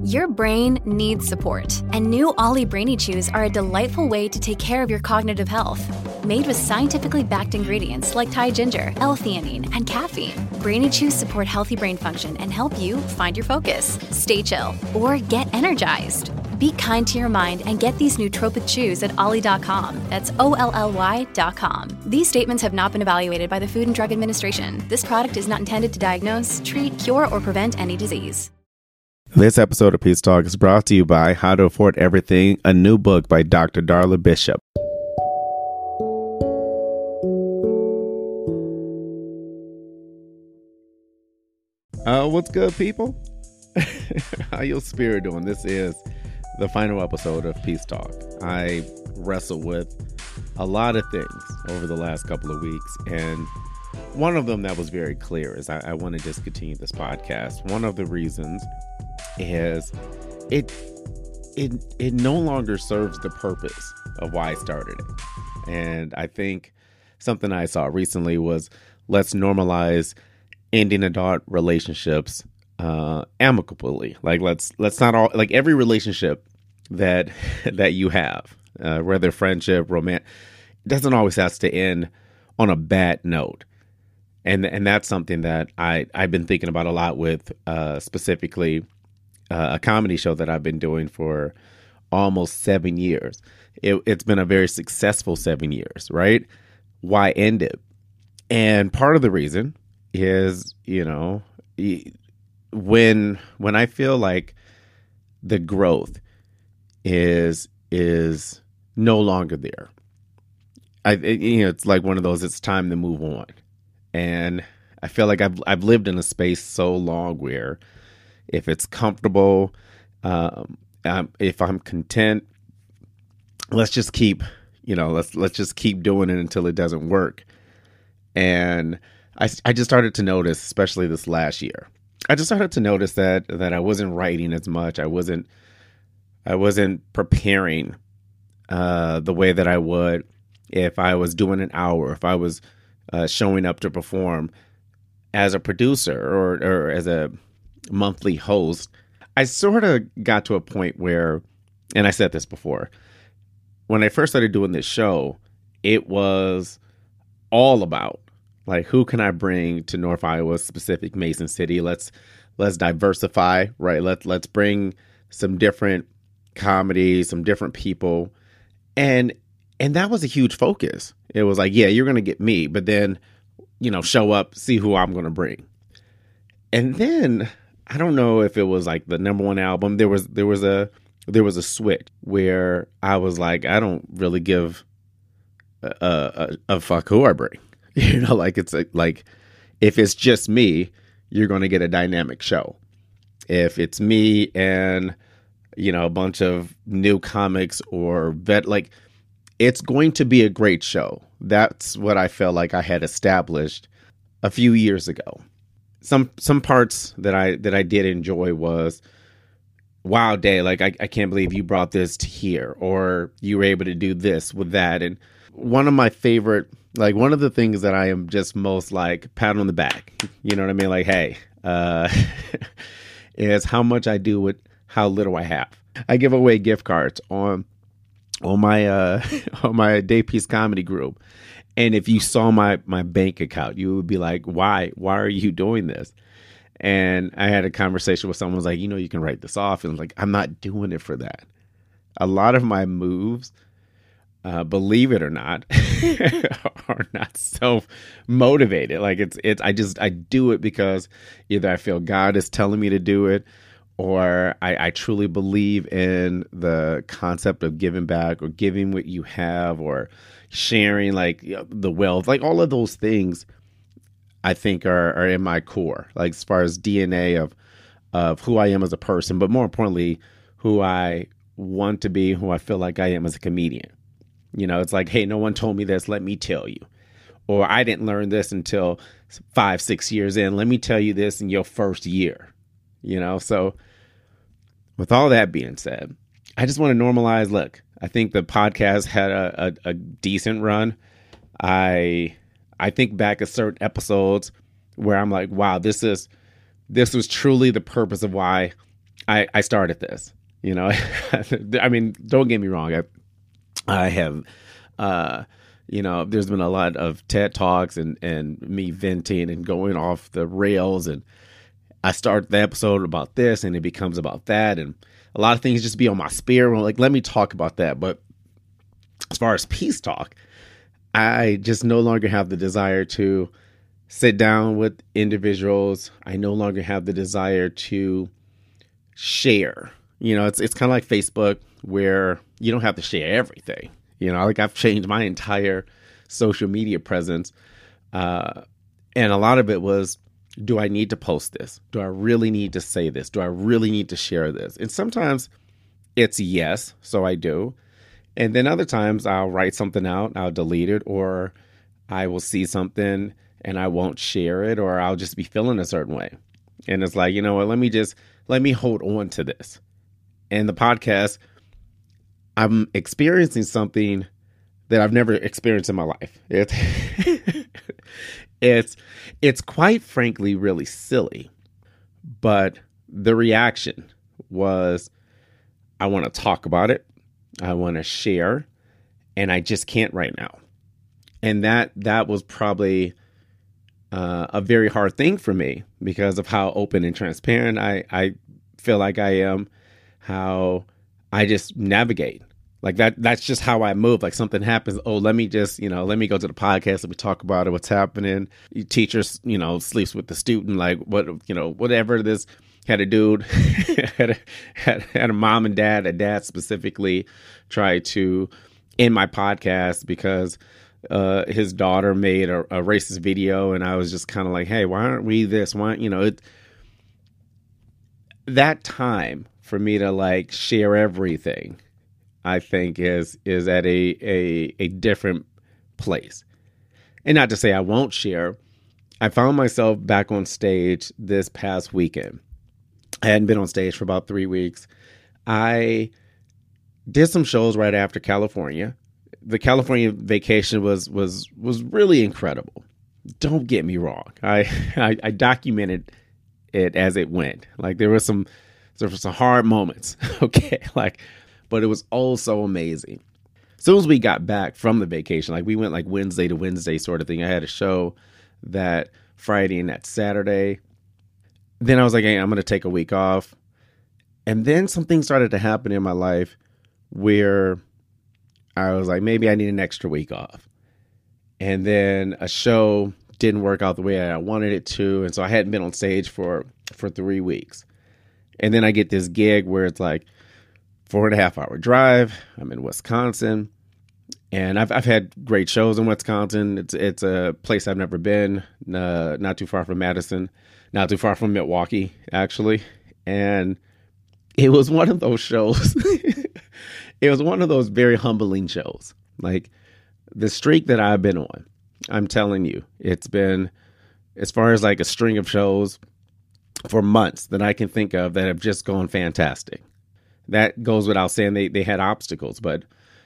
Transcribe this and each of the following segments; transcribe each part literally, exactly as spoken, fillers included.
Your brain needs support, and new Ollie Brainy Chews are a delightful way to take care of your cognitive health. Made with scientifically backed ingredients like Thai ginger, L-theanine, and caffeine, Brainy Chews support healthy brain function and help you find your focus, stay chill, or get energized. Be kind to your mind and get these nootropic chews at ollie dot com. That's O L L Y dot com. These statements have not been evaluated by the Food and Drug Administration. This product is not intended to diagnose, treat, cure, or prevent any disease. This episode of Peace Talk is brought to you by How to Afford Everything, a new book by Doctor Darla Bishop. Uh, what's good, people? How your spirit doing? This is the final episode of Peace Talk. I wrestled with a lot of things over the last couple of weeks, and one of them that was very clear is I, I want to discontinue this podcast. One of the reasons is it it it no longer serves the purpose of why I started it. And I think something I saw recently was let's normalize ending adult relationships uh amicably. Like let's let's not all like every relationship that that you have, uh, whether friendship, romance, doesn't always have to end on a bad note. And and that's something that I, I've been thinking about a lot with uh, specifically uh, a comedy show that I've been doing for almost seven years. It, it's been a very successful seven years, right? Why end it? And part of the reason is, you know, when when I feel like the growth is is no longer there, I it, you know, it's like one of those. It's time to move on. And I feel like I've I've lived in a space so long where if it's comfortable, um, um, if I'm content, let's just keep, you know, let's let's just keep doing it until it doesn't work. And I, I just started to notice, especially this last year, I just started to notice that that I wasn't writing as much. I wasn't I wasn't preparing uh, the way that I would if I was doing an hour, if I was Uh, showing up to perform as a producer or, or as a monthly host. I sort of got to a point where, and I said this before, when I first started doing this show, it was all about like, who can I bring to North Iowa, specific Mason City? Let's let's diversify, right? Let's let's bring some different comedy, some different people, and and that was a huge focus. It was like, yeah, you're going to get me, but then, you know, show up, see who I'm going to bring. And then I don't know if it was like the number one album. There was there was a there was a switch where I was like, I don't really give a, a, a fuck who I bring. You know, like it's a, like if it's just me, you're going to get a dynamic show. If it's me and, you know, a bunch of new comics or vet, like, it's going to be a great show. That's what I felt like I had established a few years ago. Some some parts that I that I did enjoy was, wow, Day, like I, I can't believe you brought this to here, or you were able to do this with that. And one of my favorite, like one of the things that I am just most like pat on the back, you know what I mean? Like, hey, uh, is how much I do with how little I have. I give away gift cards on on my uh on my Day Peace Comedy group. And if you saw my my bank account, you would be like, why? Why are you doing this? And I had a conversation with someone who was like, you know, you can write this off. And I was like, I'm not doing it for that. A lot of my moves, uh, believe it or not, are not self-motivated. Like it's it's I just I do it because either I feel God is telling me to do it, or I, I truly believe in the concept of giving back or giving what you have or sharing like you know, the wealth, like all of those things I think are, are in my core, like as far as D N A of, of who I am as a person, but more importantly, who I want to be, who I feel like I am as a comedian. You know, it's like, hey, no one told me this. Let me tell you. Or I didn't learn this until five, six years in. Let me tell you this in your first year. You know, so with all that being said, I just want to normalize. Look, I think the podcast had a, a, a decent run. I I think back at certain episodes where I'm like, wow, this is this was truly the purpose of why I, I started this, you know, I mean, don't get me wrong. I, I have, uh, you know, there's been a lot of TED Talks and, and me venting and going off the rails. And I start the episode about this and it becomes about that. And a lot of things just be on my spirit. I'm like, let me talk about that. But as far as Peace Talk, I just no longer have the desire to sit down with individuals. I no longer have the desire to share. You know, it's it's kind of like Facebook where you don't have to share everything. You know, like I've changed my entire social media presence. Uh, and a lot of it was, do I need to post this? Do I really need to say this? Do I really need to share this? And sometimes it's yes, so I do. And then other times I'll write something out, I'll delete it, or I will see something and I won't share it, or I'll just be feeling a certain way. And it's like, you know what, let me just, let me hold on to this. And the podcast, I'm experiencing something that I've never experienced in my life. It, it's, it's quite frankly really silly, but the reaction was, I want to talk about it. I want to share, and I just can't right now. And that that was probably uh, a very hard thing for me because of how open and transparent I, I feel like I am, how I just navigate. Like that, that's just how I move. Like something happens. Oh, let me just, you know, let me go to the podcast. Let me talk about it. What's happening? Teachers, you know, sleeps with the student. Like what, you know, whatever this. Had a dude, had, a, had, had a mom and dad, a dad specifically try to end my podcast because uh, his daughter made a, a racist video. And I was just kind of like, hey, why aren't we this? Why, you know, it, that time for me to like share everything, I think is, is at a, a, a different place. And not to say I won't share. I found myself back on stage this past weekend. I hadn't been on stage for about three weeks. I did some shows right after California. The California vacation was was was really incredible. Don't get me wrong. I I, I documented it as it went. Like there was some there were some hard moments. Okay, like, but it was all so amazing. As soon as we got back from the vacation, like we went like Wednesday to Wednesday sort of thing. I had a show that Friday and that Saturday. Then I was like, hey, I'm going to take a week off. And then something started to happen in my life where I was like, maybe I need an extra week off. And then a show didn't work out the way I wanted it to. And so I hadn't been on stage for, for three weeks. And then I get this gig where it's like four and a half hour drive. I'm in Wisconsin. And I've I've had great shows in Wisconsin. It's it's a place I've never been, uh, not too far from Madison, not too far from Milwaukee, actually. And it was one of those shows. It was one of those very humbling shows. Like the streak that I've been on, I'm telling you, it's been as far as like a string of shows for months that I can think of that have just gone fantastic. That goes without saying. They they had obstacles, but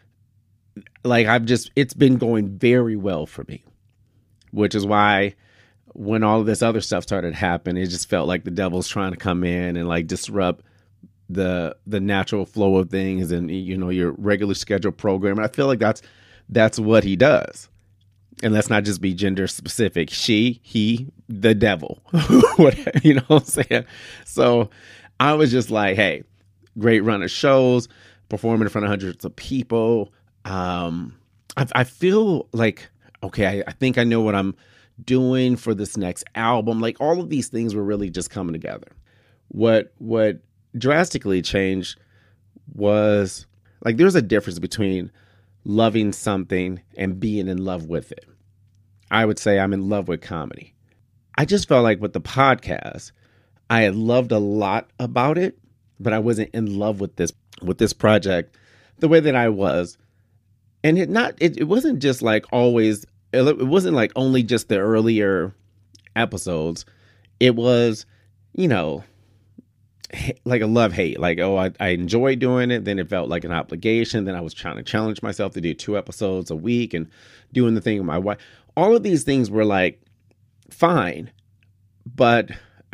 like I've just, it's been going very well for me, which is why when all of this other stuff started happening, it just felt like the devil's trying to come in and like disrupt the the natural flow of things and, you know, your regular scheduled program. And I feel like that's that's what he does. And let's not just be gender specific. She, he, the devil. What, you know what I'm saying? So I was just like, hey, great run of shows, performing in front of hundreds of people. Um, I, I feel like, okay, I, I think I know what I'm doing for this next album. Like all of these things were really just coming together. What, what drastically changed was like, there's a difference between loving something and being in love with it. I would say I'm in love with comedy. I just felt like with the podcast, I had loved a lot about it, but I wasn't in love with this, with this project the way that I was. And it not it, it wasn't just like always, it wasn't like only just the earlier episodes. It was, you know, like a love hate. Like, oh, I, I enjoyed doing it. Then it felt like an obligation. Then I was trying to challenge myself to do two episodes a week and doing the thing with my wife. All of these things were like fine, but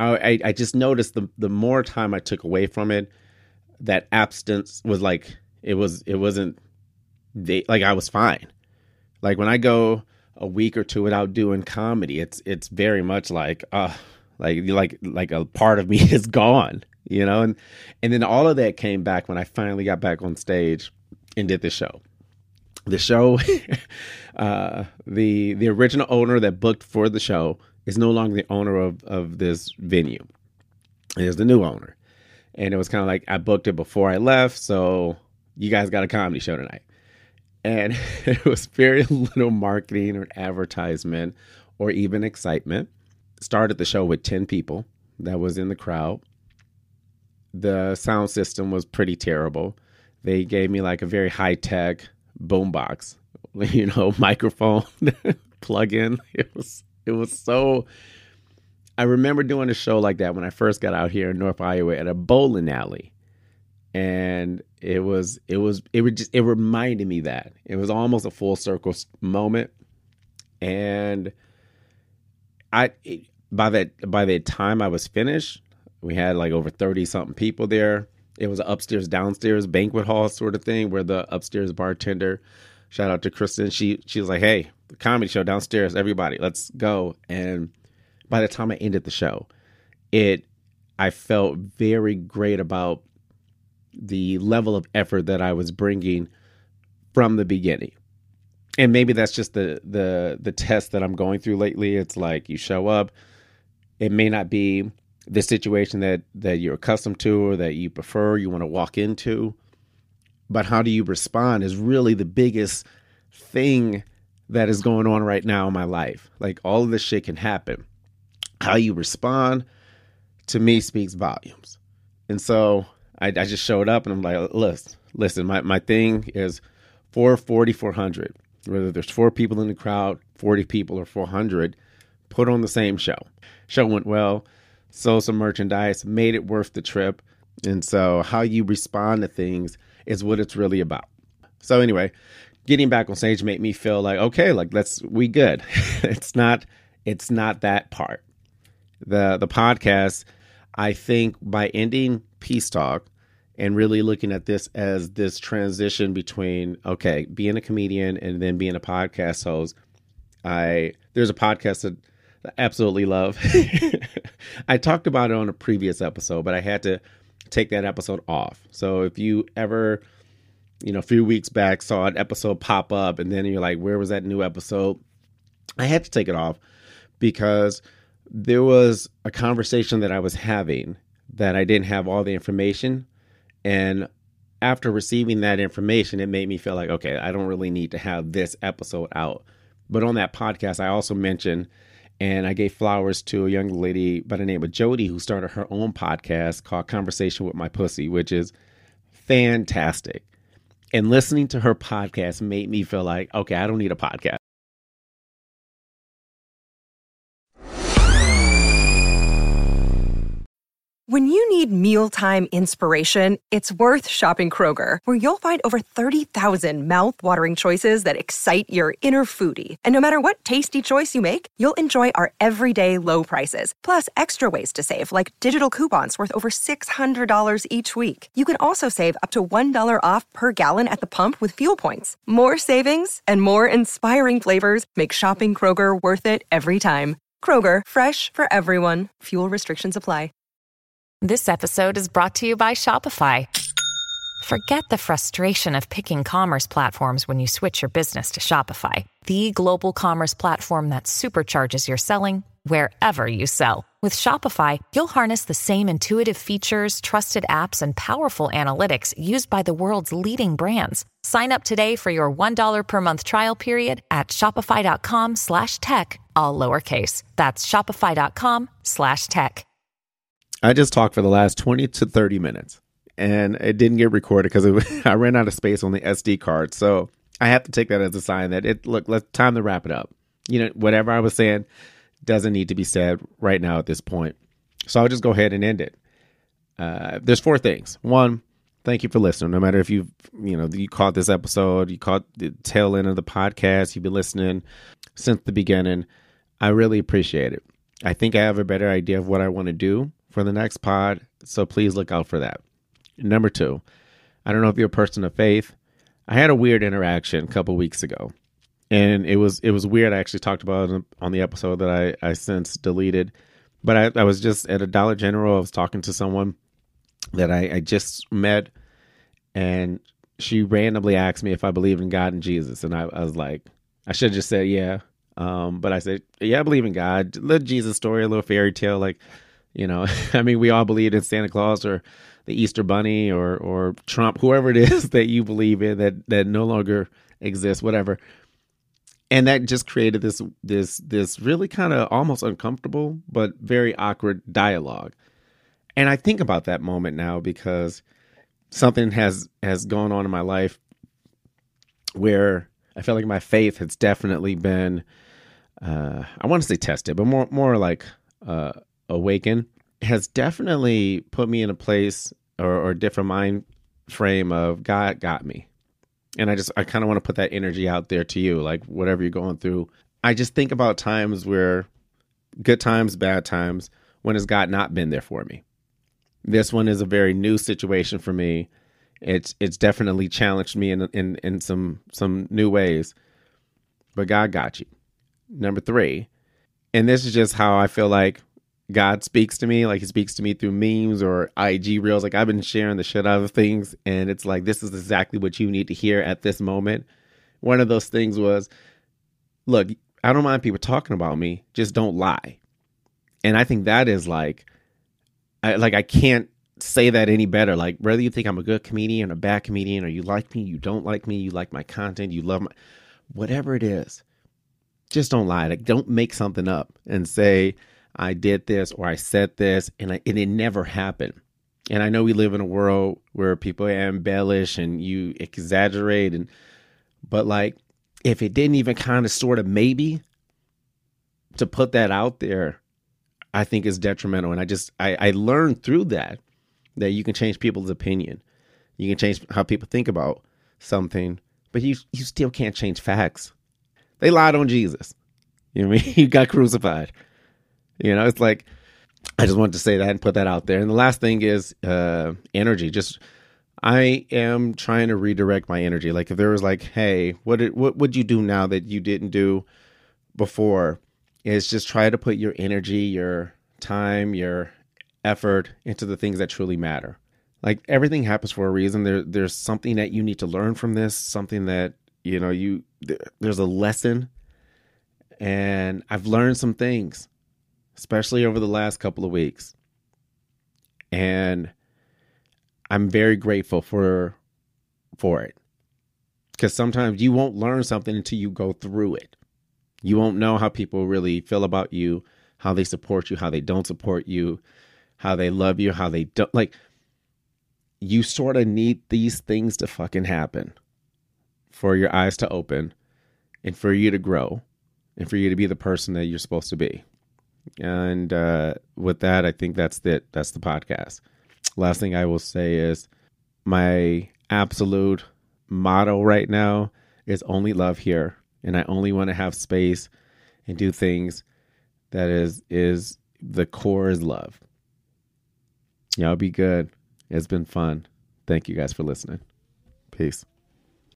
I, I just noticed the the more time I took away from it, that abstinence was like, it was, it wasn't, they, like I was fine. Like when I go a week or two without doing comedy, it's, it's very much like, uh, like, like, like a part of me is gone, you know? And, and then all of that came back when I finally got back on stage and did the show. The show, uh, the, the original owner that booked for the show is no longer the owner of, of this venue. There's the new owner. And it was kind of like, I booked it before I left, so you guys got a comedy show tonight. And it was very little marketing or advertisement or even excitement. Started the show with ten people that was in the crowd. The sound system was pretty terrible. They gave me like a very high-tech boombox, you know, microphone plug in. It was, it was so... I remember doing a show like that when I first got out here in North Iowa at a bowling alley. And it was, it was, it would just, it reminded me that it was almost a full circle moment. And I, it, by that, by the time I was finished, we had like over thirty something people there. It was an upstairs, downstairs banquet hall sort of thing where the upstairs bartender, shout out to Kristen. She, she was like, hey, the comedy show downstairs, everybody, let's go. And by the time I ended the show, it, I felt very great about the level of effort that I was bringing from the beginning. And maybe that's just the, the, the test that I'm going through lately. It's like you show up, it may not be the situation that, that you're accustomed to or that you prefer, you want to walk into, but how do you respond is really the biggest thing that is going on right now in my life. Like all of this shit can happen. How you respond to me speaks volumes. And so I, I just showed up and I'm like, listen, listen, my, my thing is four forty, four hundred. Whether there's four people in the crowd, forty people or four hundred, put on the same show. Show went well, sold some merchandise, made it worth the trip. And so how you respond to things is what it's really about. So anyway, getting back on stage made me feel like, okay, like let's, we good. it's not, it's not that part. The the podcast, I think by ending Peace Talk and really looking at this as this transition between, okay, being a comedian and then being a podcast host, I there's a podcast that I absolutely love. I talked about it on a previous episode, but I had to take that episode off. So if you ever, you know, a few weeks back saw an episode pop up and then you're like, where was that new episode? I had to take it off because there was a conversation that I was having that I didn't have all the information. And after receiving that information, it made me feel like, okay, I don't really need to have this episode out. But on that podcast, I also mentioned, and I gave flowers to a young lady by the name of Jody, who started her own podcast called Conversation with My Pussy, which is fantastic. And listening to her podcast made me feel like, okay, I don't need a podcast. When you need mealtime inspiration, it's worth shopping Kroger, where you'll find over thirty thousand mouth-watering choices that excite your inner foodie. And no matter what tasty choice you make, you'll enjoy our everyday low prices, plus extra ways to save, like digital coupons worth over six hundred dollars each week. You can also save up to one dollar off per gallon at the pump with fuel points. More savings and more inspiring flavors make shopping Kroger worth it every time. Kroger, fresh for everyone. Fuel restrictions apply. This episode is brought to you by Shopify. Forget the frustration of picking commerce platforms when you switch your business to Shopify, the global commerce platform that supercharges your selling wherever you sell. With Shopify, you'll harness the same intuitive features, trusted apps, and powerful analytics used by the world's leading brands. Sign up today for your one dollar per month trial period at shopify.com slash tech, all lowercase. That's shopify.com slash tech. I just talked for the last twenty to thirty minutes and it didn't get recorded because I ran out of space on the S D card. So I have to take that as a sign that it, look, let's time to wrap it up. You know, whatever I was saying doesn't need to be said right now at this point. So I'll just go ahead and end it. Uh, there's four things. One, thank you for listening. No matter if you've, you know, you caught this episode, you caught the tail end of the podcast, you've been listening since the beginning. I really appreciate it. I think I have a better idea of what I want to do for the next pod, so please look out for that. Number two, I don't know if you're a person of faith. I had a weird interaction a couple weeks ago, and it was it was weird. I actually talked about it on the episode that I, I since deleted, but I, I was just at a Dollar General. I was talking to someone that I, I just met, and she randomly asked me if I believed in God and Jesus, and I, I was like, I should have just said yeah, um, but I said, yeah, I believe in God. A little Jesus story, a little fairy tale, like, you know, I mean, we all believed in Santa Claus or the Easter Bunny or or Trump, whoever it is that you believe in that that no longer exists, whatever. And that just created this this this really kind of almost uncomfortable but very awkward dialogue. And I think about that moment now because something has has gone on in my life where I feel like my faith has definitely been, uh, I want to say tested, but more more like uh, awakened. Has definitely put me in a place or, or a different mind frame of God got me. And I just, I kind of want to put that energy out there to you, like whatever you're going through. I just think about times where good times, bad times, when has God not been there for me? This one is a very new situation for me. It's, it's definitely challenged me in, in, in some, some new ways, but God got you. Number three, and this is just how I feel like God speaks to me, like he speaks to me through memes or I G reels. Like I've been sharing the shit out of things, and it's like, this is exactly what you need to hear at this moment. One of those things was, look, I don't mind people talking about me, just don't lie. And I think that is like, I, like I can't say that any better. Like whether you think I'm a good comedian or a bad comedian, or you like me, you don't like me, you like my content, you love my, whatever it is, just don't lie. Like don't make something up and say, I did this or I said this, and, I, and it never happened. And I know we live in a world where people embellish and you exaggerate, and but like if it didn't even kind of sort of maybe to put that out there, I think is detrimental. And I just I, I learned through that that you can change people's opinion, you can change how people think about something, but you you still can't change facts. They lied on Jesus. You know what I mean? He got crucified. You know, it's like, I just wanted to say that and put that out there. And the last thing is uh, energy. Just, I am trying to redirect my energy. Like if there was like, hey, what did, what would you do now that you didn't do before? Is just try to put your energy, your time, your effort into the things that truly matter. Like everything happens for a reason. There, there's something that you need to learn from this, something that, you know, you, there's a lesson. And I've learned some things, especially over the last couple of weeks. And I'm very grateful for for it. Because sometimes you won't learn something until you go through it. You won't know how people really feel about you, how they support you, how they don't support you, how they love you, how they don't. Like, you sort of need these things to fucking happen for your eyes to open and for you to grow and for you to be the person that you're supposed to be. And uh, with that, I think that's it. That's the podcast. Last thing I will say is my absolute motto right now is only love here. And I only want to have space and do things that is, is the core is love. Y'all be good. It's been fun. Thank you guys for listening. Peace.